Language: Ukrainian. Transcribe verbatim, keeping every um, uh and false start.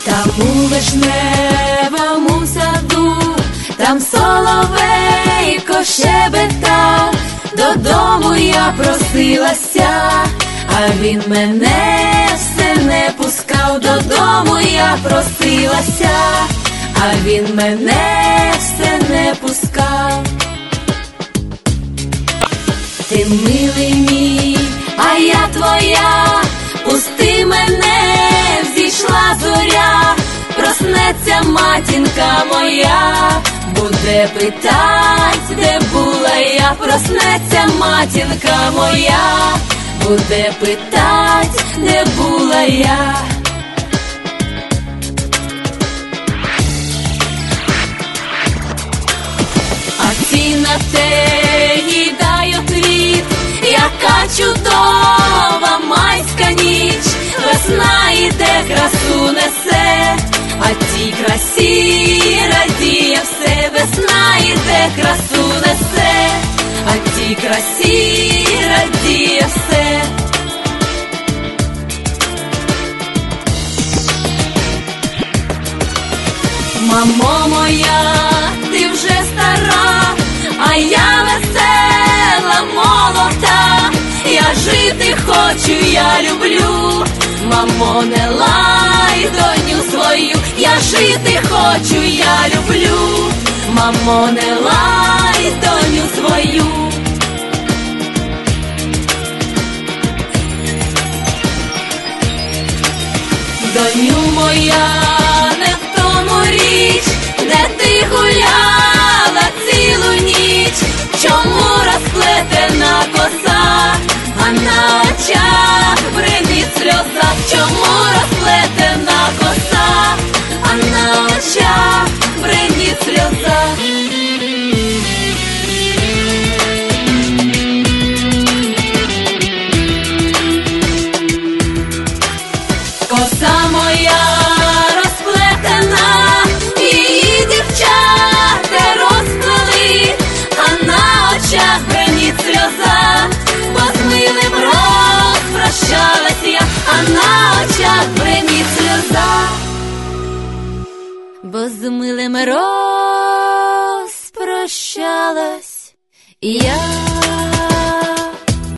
Там у вишневому саду, там соловейко щебетав, додому я просилася, а він мене все не пускав. Додому я просилася, а він мене все не пускав. Ти милий мій, а я твоя, пусти мене, взійшла зоря, проснеться матінка моя, буде питать, де була я. Проснеться матінка моя, буде питать, де була я. А ці на те їй дай отвіт, яка чудова майська ніч, весна іде, красу несе, а тій красі радіє все. Весна іде, красу несе, а тій красі радіє все. Мамо моя, ти вже стара, а я весела, молода. Я жити хочу, я люблю, мамо, не лай доню свою. Я жити хочу, я люблю, мамо, не лай доню свою. Доню моя, не в тому річ, де ти гуляла цілу ніч. Чому розплетена коса, а на очах бринить сльоза? Чому розплетена коса, а на очах бринить сльоза? Коса моя розплетена, її дівчата розплели, а на очах бринить сльоза, бо з милим розпрощалась я, а на очах бринить сльоза, бо з милим розпрощалась я.